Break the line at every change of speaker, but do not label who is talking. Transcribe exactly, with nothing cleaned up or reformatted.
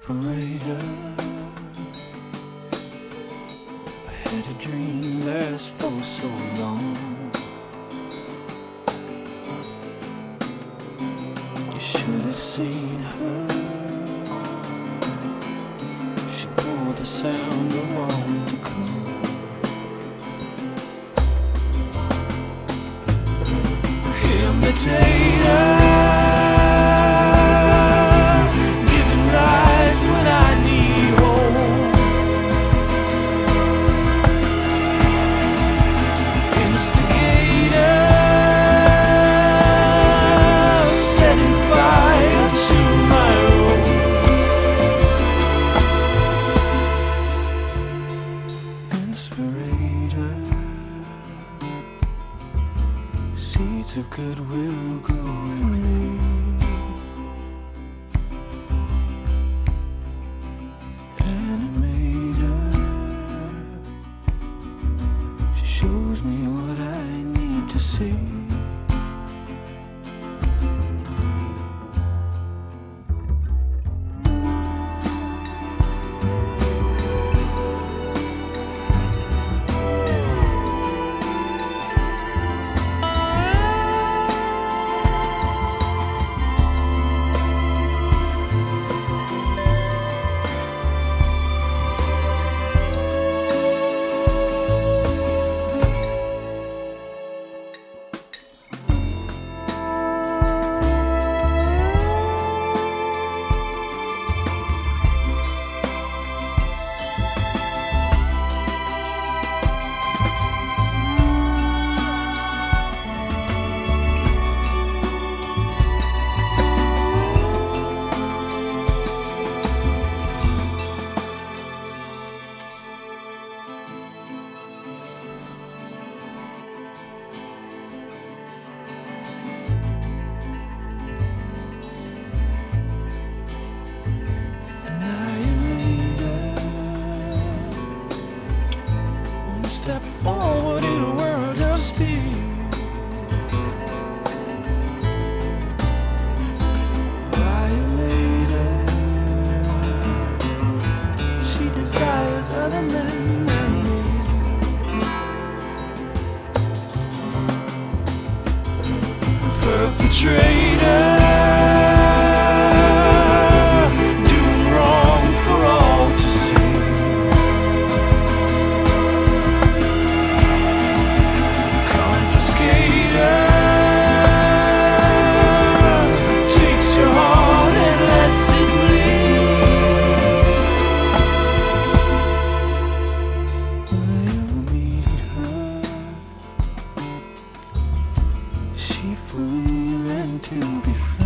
inspirator. I had a dream last for so long. You should have seen her. She wore the sound around the corner. Imitator, giving rise when I need hope. Instigator, setting fire to my road. Inspirator, seeds of goodwill grow in me. Animator, she shows me what I need to see. Step forward in a world of speed. Violator, she desires other men than me. Perpetrator, doing wrong for all to see. She free and to be free.